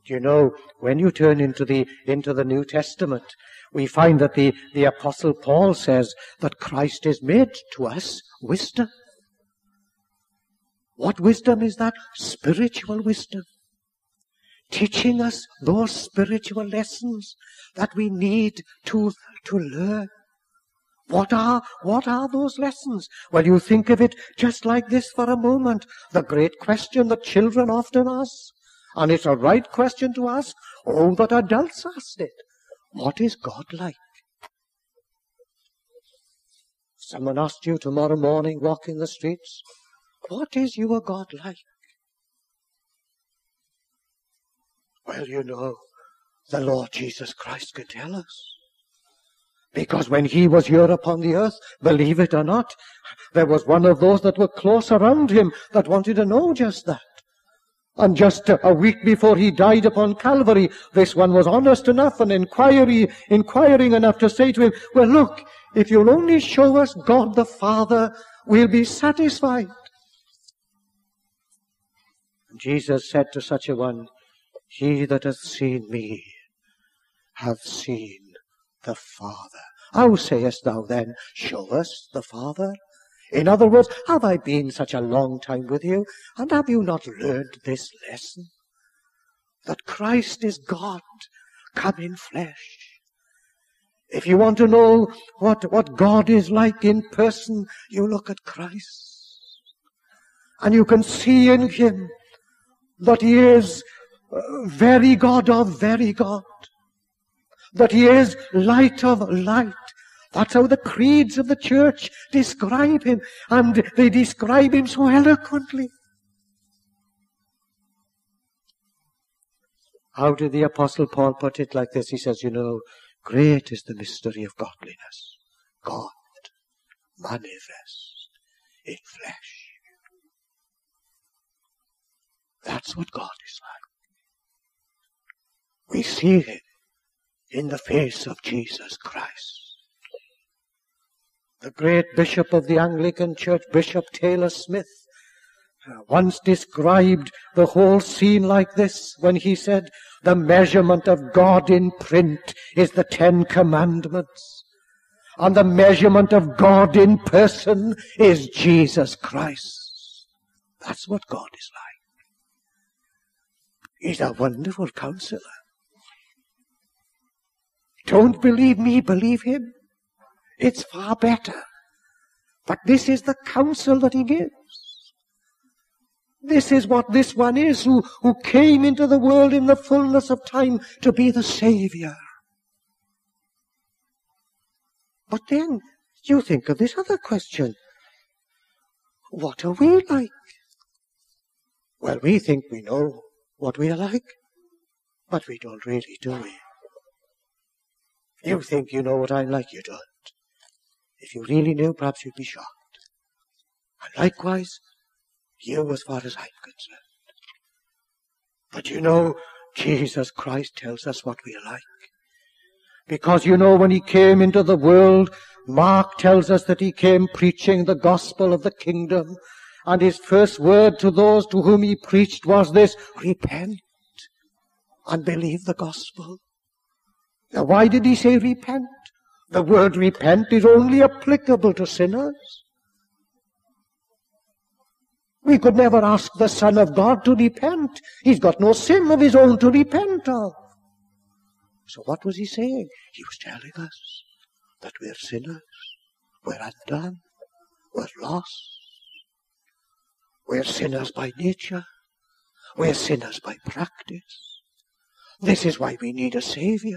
Do you know, when you turn into the New Testament, we find that the Apostle Paul says that Christ is made to us wisdom. What wisdom is that? Spiritual wisdom. Teaching us those spiritual lessons that we need to learn. What are those lessons? Well, you think of it just like this for a moment. The great question that children often ask, and it's a right question to ask, that adults ask it. What is God like? Someone asked you tomorrow morning, walking the streets, what is your God like? Well, you know, the Lord Jesus Christ can tell us. Because when he was here upon the earth, believe it or not, there was one of those that were close around him that wanted to know just that. And just a week before he died upon Calvary, this one was honest enough and inquiring enough to say to him, well, look, if you'll only show us God the Father, we'll be satisfied. And Jesus said to such a one, he that hath seen me hath seen the Father. How sayest thou then, show us the Father? In other words, have I been such a long time with you, and have you not learned this lesson? That Christ is God, come in flesh. If you want to know what God is like in person, you look at Christ. And you can see in him that he is very God of very God. That he is light of light. That's how the creeds of the church describe him. And they describe him so eloquently. How did the Apostle Paul put it like this? He says, you know, great is the mystery of godliness. God manifest in flesh. That's what God is like. We see him in the face of Jesus Christ. The great bishop of the Anglican Church, Bishop Taylor Smith, once described the whole scene like this when he said, the measurement of God in print is the 10 Commandments, and the measurement of God in person is Jesus Christ. That's what God is like. He's a wonderful counselor. Don't believe me, believe him. It's far better. But this is the counsel that he gives. This is what this one is who came into the world in the fullness of time to be the Savior. But then you think of this other question. What are we like? Well, we think we know what we are like, but we don't really, do we? You think you know what I'm like, you don't. If you really knew, perhaps you'd be shocked. And likewise, you as far as I'm concerned. But you know, Jesus Christ tells us what we are like. Because you know, when he came into the world, Mark tells us that he came preaching the gospel of the kingdom. And his first word to those to whom he preached was this, repent and believe the gospel. Now, why did he say repent? The word repent is only applicable to sinners. We could never ask the Son of God to repent. He's got no sin of his own to repent of. So what was he saying? He was telling us that we're sinners, we're undone, we're lost. We're sinners by nature. We're sinners by practice. This is why we need a Savior.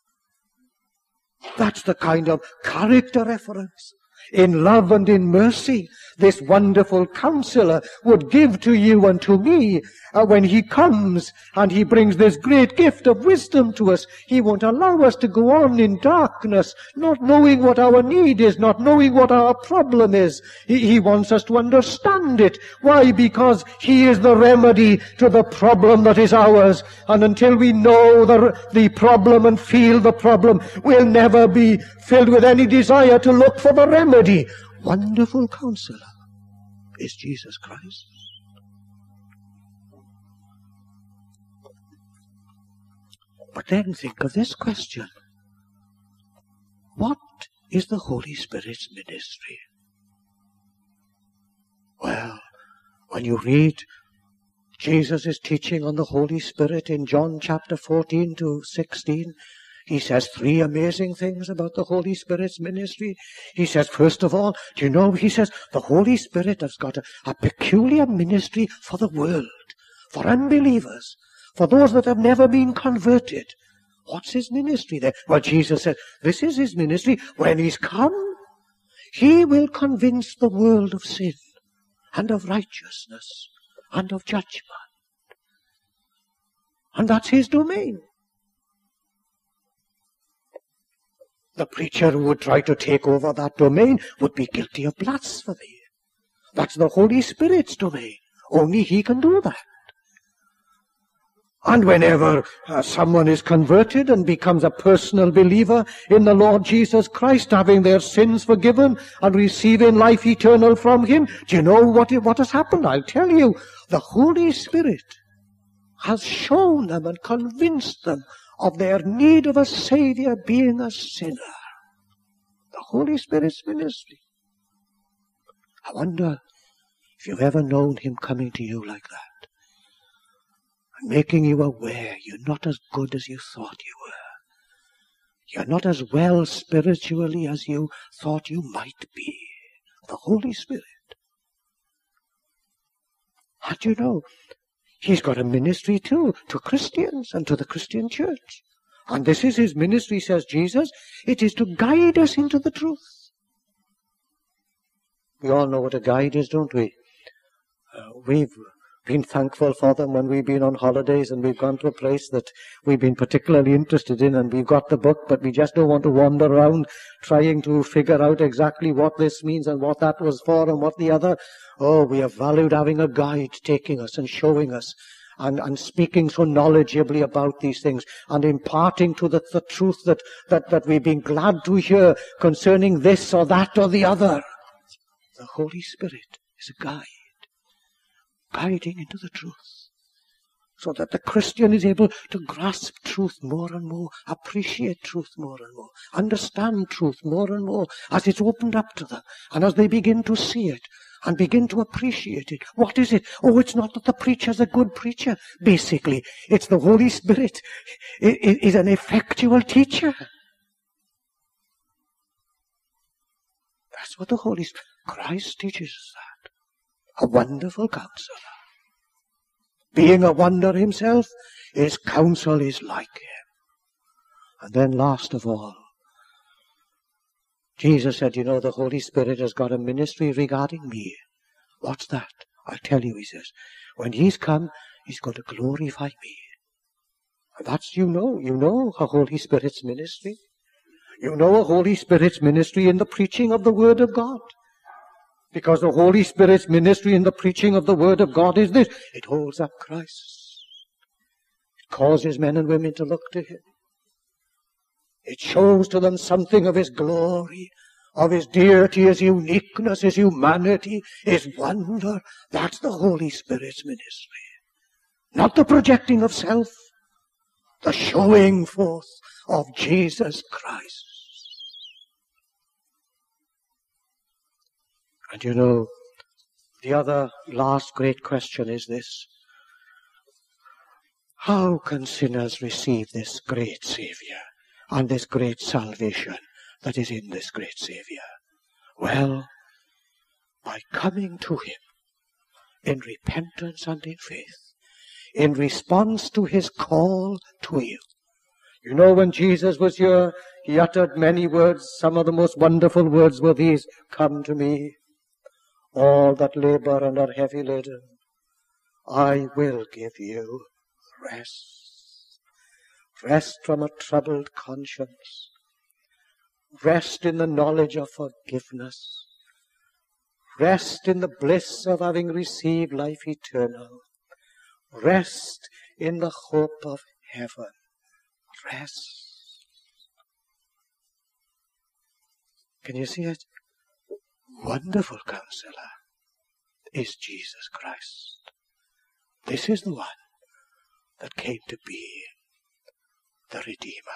That's the kind of character reference. In love and in mercy, this wonderful counselor would give to you and to me when he comes and he brings this great gift of wisdom to us. He won't allow us to go on in darkness, not knowing what our need is, not knowing what our problem is. He wants us to understand it. Why? Because he is the remedy to the problem that is ours. And until we know the problem and feel the problem, we'll never be filled with any desire to look for the remedy. Wonderful counselor is Jesus Christ. But then think of this question. What is the Holy Spirit's ministry? Well, when you read Jesus' teaching on the Holy Spirit in John chapter 14 to 16, he says 3 amazing things about the Holy Spirit's ministry. He says, first of all, do you know, he says, the Holy Spirit has got a peculiar ministry for the world, for unbelievers, for those that have never been converted. What's his ministry there? Well, Jesus said, this is his ministry. When he's come, he will convince the world of sin and of righteousness and of judgment. And that's his domain. The preacher who would try to take over that domain would be guilty of blasphemy. That's the Holy Spirit's domain. Only he can do that. And whenever someone is converted and becomes a personal believer in the Lord Jesus Christ, having their sins forgiven and receiving life eternal from him, do you know what has happened? I'll tell you. The Holy Spirit has shown them and convinced them of their need of a Savior, being a sinner. The Holy Spirit's ministry. I wonder if you've ever known him coming to you like that, and making you aware you're not as good as you thought you were. You're not as well spiritually as you thought you might be. The Holy Spirit. And you know, he's got a ministry too, to Christians and to the Christian church. And this is his ministry, says Jesus. It is to guide us into the truth. We all know what a guide is, don't we? We've been thankful for them when we've been on holidays and we've gone to a place that we've been particularly interested in, and we've got the book, but we just don't want to wander around trying to figure out exactly what this means and what that was for and what the other. Oh, we have valued having a guide taking us and showing us and speaking so knowledgeably about these things and imparting to the truth that we've been glad to hear concerning this or that or the other. The Holy Spirit is a guide, guiding into the truth, so that the Christian is able to grasp truth more and more, appreciate truth more and more, understand truth more and more as it's opened up to them, and as they begin to see it and begin to appreciate it. What is it? Oh, it's not that the preacher's a good preacher. Basically, it's the Holy Spirit is an effectual teacher. That's what the Holy Spirit, Christ teaches us that. A wonderful counselor. Being a wonder himself, his counsel is like him. And then last of all, Jesus said, you know, the Holy Spirit has got a ministry regarding me. What's that? I'll tell you, he says. When he's come, he's going to glorify me. And that's, you know a Holy Spirit's ministry. You know a Holy Spirit's ministry in the preaching of the Word of God. Because the Holy Spirit's ministry in the preaching of the Word of God is this. It holds up Christ. It causes men and women to look to him. It shows to them something of his glory, of his deity, his uniqueness, his humanity, his wonder. That's the Holy Spirit's ministry. Not the projecting of self, the showing forth of Jesus Christ. And you know, the other last great question is this. How can sinners receive this great Savior and this great salvation that is in this great Savior? Well, by coming to him in repentance and in faith, in response to his call to you. You know, when Jesus was here, he uttered many words. Some of the most wonderful words were these: come to me, all that labor and are heavy laden, I will give you rest. Rest from a troubled conscience. Rest in the knowledge of forgiveness. Rest in the bliss of having received life eternal. Rest in the hope of heaven. Rest. Can you see it? Wonderful Counselor is Jesus Christ. This is the one that came to be. the Redeemer.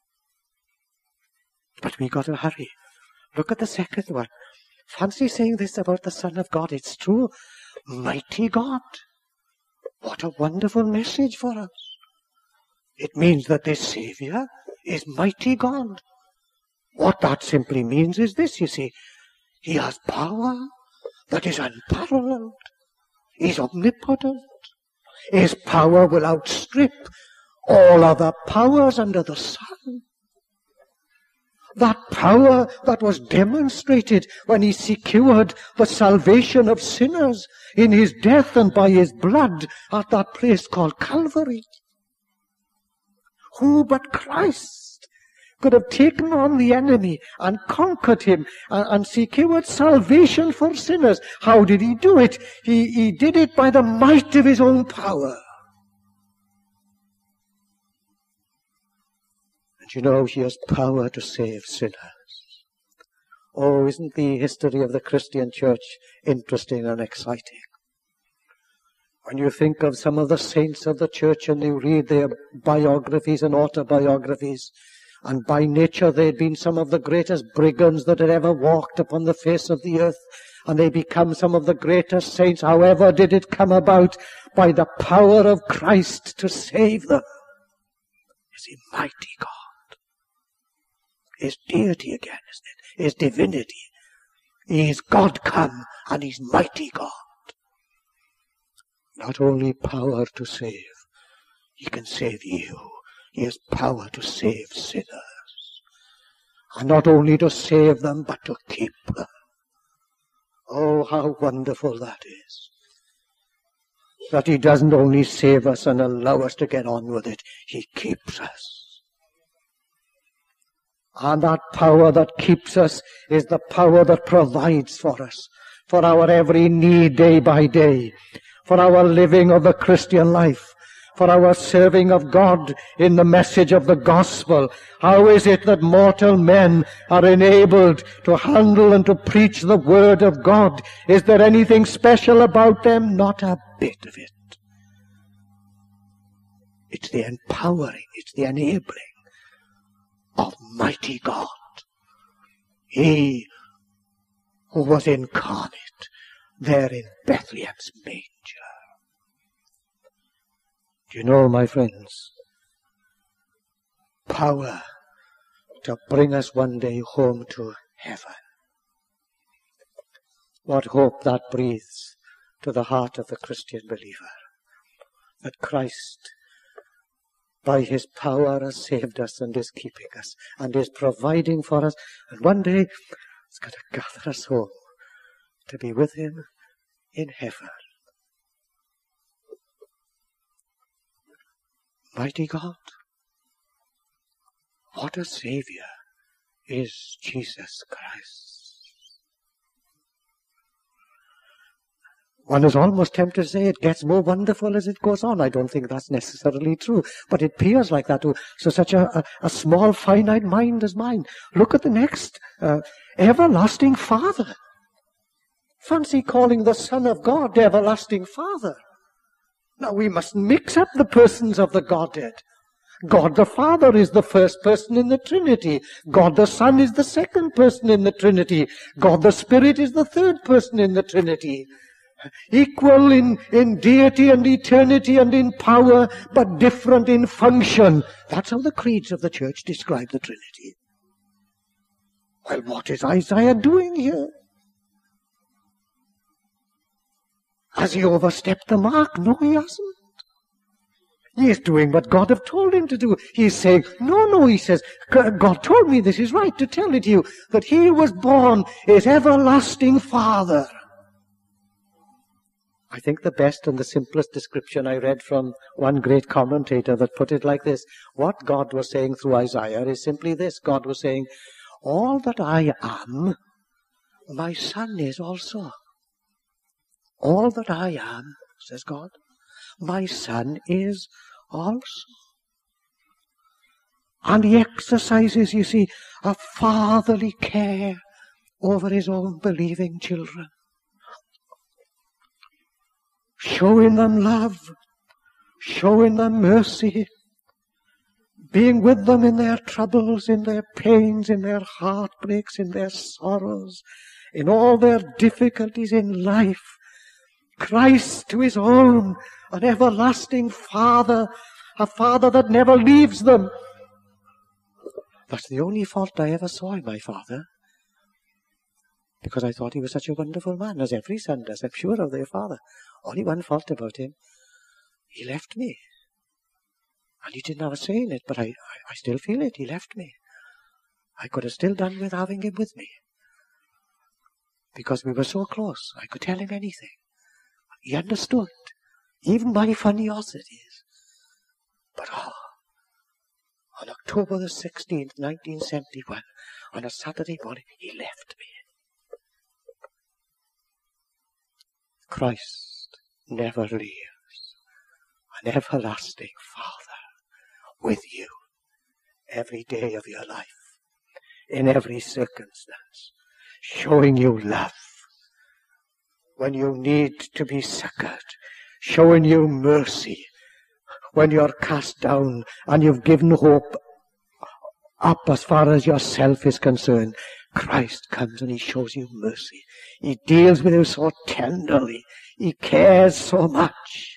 But we got to hurry. Look at the second one. Fancy saying this about the Son of God. It's true. Mighty God. What a wonderful message for us. It means that this Savior is mighty God. What that simply means is this, you see. He has power that is unparalleled. He's omnipotent. His power will outstrip all other powers under the sun. That power that was demonstrated when he secured the salvation of sinners in his death and by his blood at that place called Calvary. Who but Christ could have taken on the enemy and conquered him and secured salvation for sinners? How did he do it? He did it by the might of his own power. And you know, he has power to save sinners. Oh, isn't the history of the Christian church interesting and exciting? When you think of some of the saints of the church and you read their biographies and autobiographies, and by nature they'd been some of the greatest brigands that had ever walked upon the face of the earth, and they become some of the greatest saints. However did it come about? By the power of Christ to save them. Is he mighty God? His deity again, isn't it? His divinity. He is God come, and he's mighty God. Not only power to save, he can save you. He has power to save sinners. And not only to save them, but to keep them. Oh, how wonderful that is. That he doesn't only save us and allow us to get on with it, he keeps us. And that power that keeps us is the power that provides for us, for our every need day by day, for our living of the Christian life, for our serving of God in the message of the gospel. How is it that mortal men are enabled to handle and to preach the word of God? Is there anything special about them? Not a bit of it. It's the empowering, it's the enabling of mighty God. He who was incarnate there in Bethlehem's manger. Do you know, my friends, power to bring us one day home to heaven. What hope that breathes to the heart of the Christian believer, that Christ, by his power, has saved us and is keeping us and is providing for us, and one day he's going to gather us home to be with him in heaven. Mighty God, what a Saviour is Jesus Christ. One is almost tempted to say it gets more wonderful as it goes on. I don't think that's necessarily true, but it appears like that to such a small, finite mind as mine. Look at the next, everlasting Father. Fancy calling the Son of God everlasting Father. Now, we mustn't mix up the persons of the Godhead. God the Father is the first person in the Trinity. God the Son is the second person in the Trinity. God the Spirit is the third person in the Trinity. Equal in deity and eternity and in power, but different in function. That's how the creeds of the church describe the Trinity. Well, what is Isaiah doing here? Has he overstepped the mark? No, he hasn't. He is doing what God have told him to do. He is saying, no, he says, God told me this is right to tell it to you, that he who was born is everlasting Father. I think the best and the simplest description I read from one great commentator that put it like this. What God was saying through Isaiah is simply this. God was saying, all that I am, my Son is also. All that I am, says God, my Son is also. And he exercises, you see, a fatherly care over his own believing children. Showing them love, showing them mercy, being with them in their troubles, in their pains, in their heartbreaks, in their sorrows, in all their difficulties in life. Christ to his own, an everlasting Father, a Father that never leaves them. That's the only fault I ever saw in my father, because I thought he was such a wonderful man, as every son does, I'm sure, of their father. Only one fault about him: he left me. And he didn't have a say in it, but I still feel it. He left me. I could have still done with having him with me, because we were so close. I could tell him anything. He understood, even my funniosities. But on October the 16th, 1971, on a Saturday morning, he left me. Christ never leaves, an everlasting Father with you every day of your life, in every circumstance, showing you love when you need to be succored, showing you mercy when you're cast down and you've given hope up as far as yourself is concerned. Christ comes and he shows you mercy. He deals with you so tenderly. He cares so much.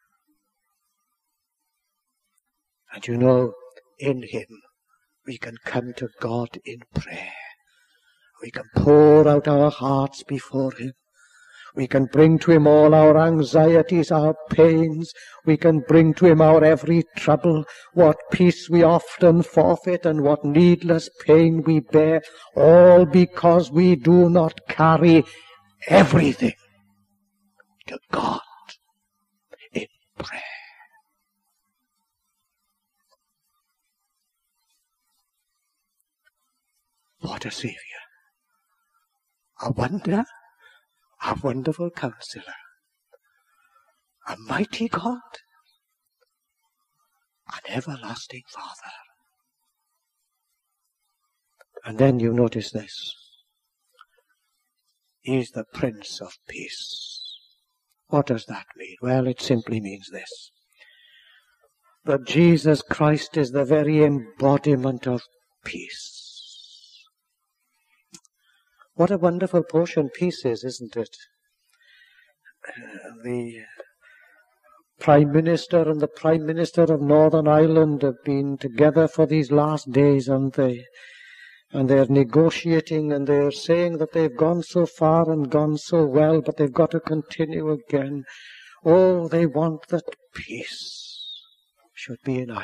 And you know, in him we can come to God in prayer. We can pour out our hearts before him. We can bring to him all our anxieties, our pains. We can bring to him our every trouble, what peace we often forfeit and what needless pain we bear, all because we do not carry everything to God in prayer. What a Saviour! A wonder, a wonderful Counselor, a mighty God, an everlasting Father. And then you notice this. He is the Prince of Peace. What does that mean? Well, it simply means this: that Jesus Christ is the very embodiment of peace. What a wonderful portion peace is, isn't it? The Prime Minister and the Prime Minister of Northern Ireland have been together for these last days, and they're negotiating, and they're saying that they've gone so far and gone so well, but they've got to continue again. Oh, they want that peace should be in Ireland.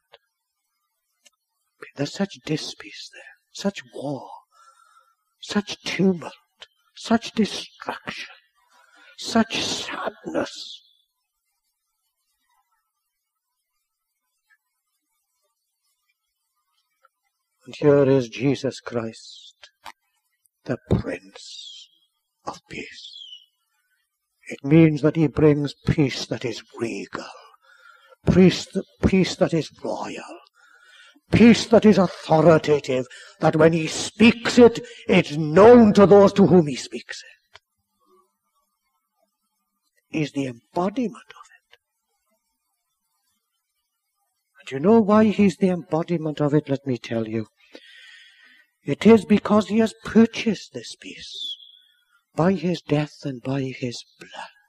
There's such dispeace there, such war, such tumult, such destruction, such sadness. And here is Jesus Christ, the Prince of Peace. It means that he brings peace that is regal, peace that is royal, peace that is authoritative, that when he speaks it, it's known to those to whom he speaks it. He's the embodiment of it. And you know why he's the embodiment of it? Let me tell you. It is because he has purchased this peace by his death and by his blood.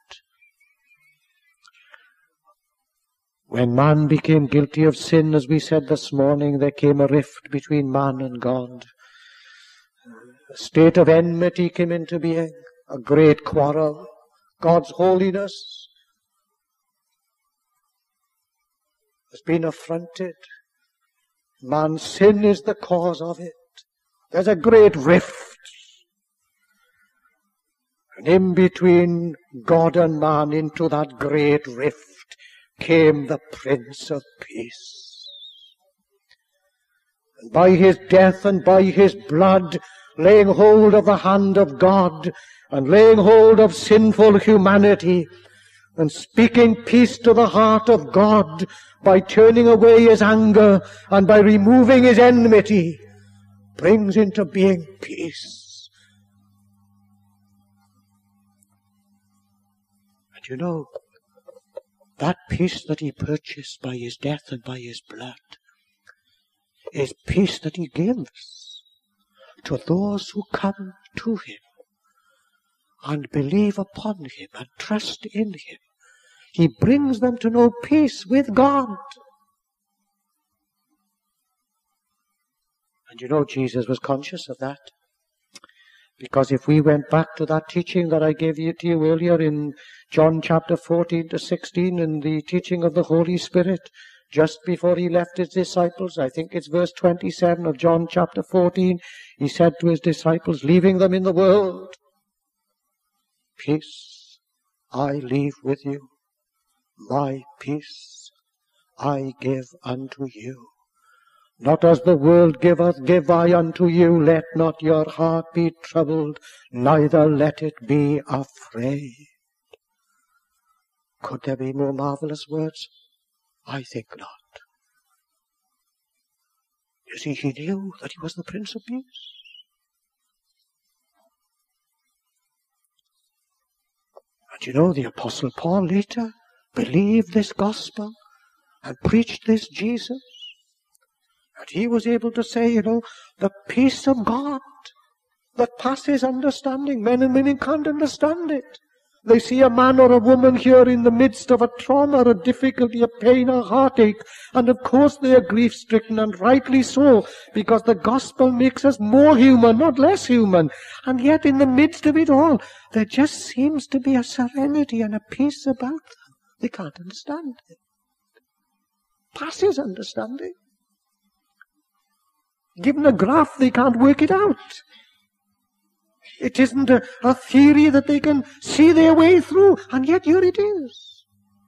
When man became guilty of sin, as we said this morning, there came a rift between man and God. A state of enmity came into being, a great quarrel. God's holiness has been affronted. Man's sin is the cause of it. There's a great rift. And in between God and man, into that great rift, came the Prince of Peace. And by his death and by his blood, laying hold of the hand of God, and laying hold of sinful humanity, and speaking peace to the heart of God, by turning away his anger, and by removing his enmity, brings into being peace. And you know, that peace that he purchased by his death and by his blood is peace that he gives to those who come to him and believe upon him and trust in him. He brings them to know peace with God. And you know, Jesus was conscious of that. Because if we went back to that teaching that I gave you to you earlier in John chapter 14 to 16, in the teaching of the Holy Spirit, just before he left his disciples, I think it's verse 27 of John chapter 14, he said to his disciples, leaving them in the world, peace I leave with you, my peace I give unto you. Not as the world giveth, give I unto you. Let not your heart be troubled, neither let it be afraid. Could there be more marvelous words? I think not. You see, he knew that he was the Prince of Peace. And you know, the Apostle Paul later believed this gospel and preached this Jesus. And he was able to say, you know, the peace of God that passes understanding. Men and women can't understand it. They see a man or a woman here in the midst of a trauma, or a difficulty, a pain, a heartache, and of course they are grief-stricken, and rightly so, because the gospel makes us more human, not less human. And yet in the midst of it all, there just seems to be a serenity and a peace about them. They can't understand it. Passes understanding. Given a graph, they can't work it out. It isn't a theory that they can see their way through, and yet here it is.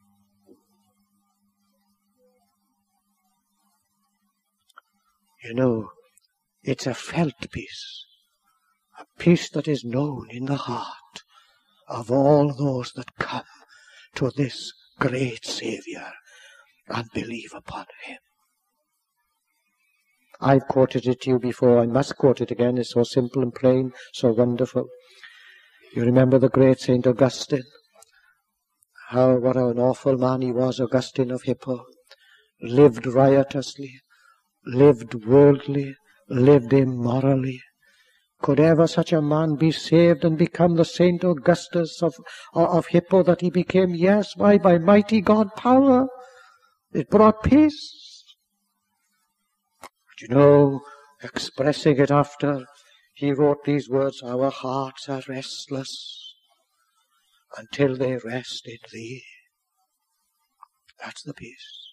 You know, it's a felt peace, a peace that is known in the heart of all those that come to this great Saviour and believe upon him. I've quoted it to you before. I must quote it again. It's so simple and plain, so wonderful. You remember the great St. Augustine? What an awful man he was, Augustine of Hippo. Lived riotously, lived worldly, lived immorally. Could ever such a man be saved and become the St. Augustus of Hippo that he became? Yes, why? By mighty God power. It brought peace. You know, expressing it after, he wrote these words, our hearts are restless until they rest in thee. That's the peace.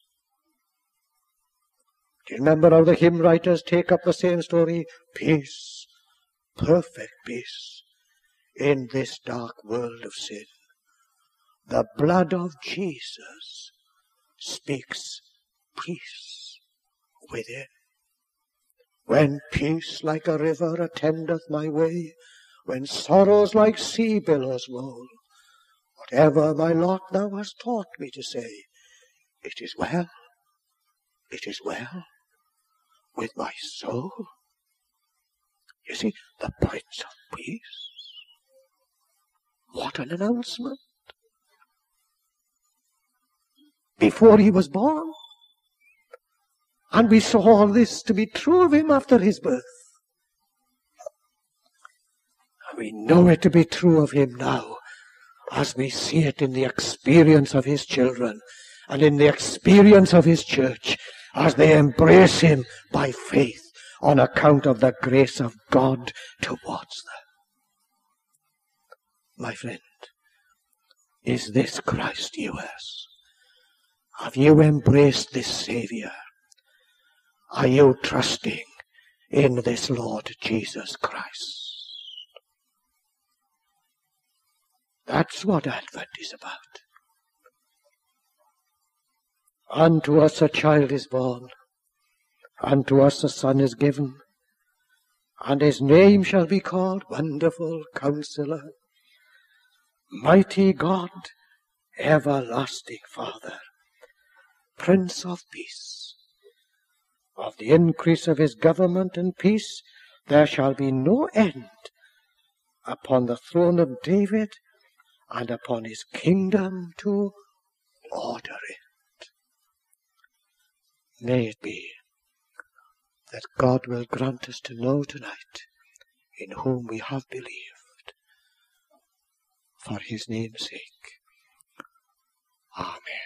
Do you remember how the hymn writers take up the same story? Peace, perfect peace, in this dark world of sin. The blood of Jesus speaks peace within. When peace like a river attendeth my way, when sorrows like sea billows roll, whatever my lot thou hast taught me to say, it is well with my soul. You see, the Prince of Peace. What an announcement. Before he was born. And we saw all this to be true of him after his birth. And we know it to be true of him now, as we see it in the experience of his children and in the experience of his church, as they embrace him by faith on account of the grace of God towards them. My friend, is this Christ yours? Have you embraced this Saviour? Are you trusting in this Lord Jesus Christ? That's what Advent is about. Unto us a child is born, unto us a son is given, and his name shall be called Wonderful Counselor, Mighty God, Everlasting Father, Prince of Peace. Of the increase of his government and peace there shall be no end upon the throne of David and upon his kingdom to order it. May it be that God will grant us to know tonight in whom we have believed. For his name's sake. Amen.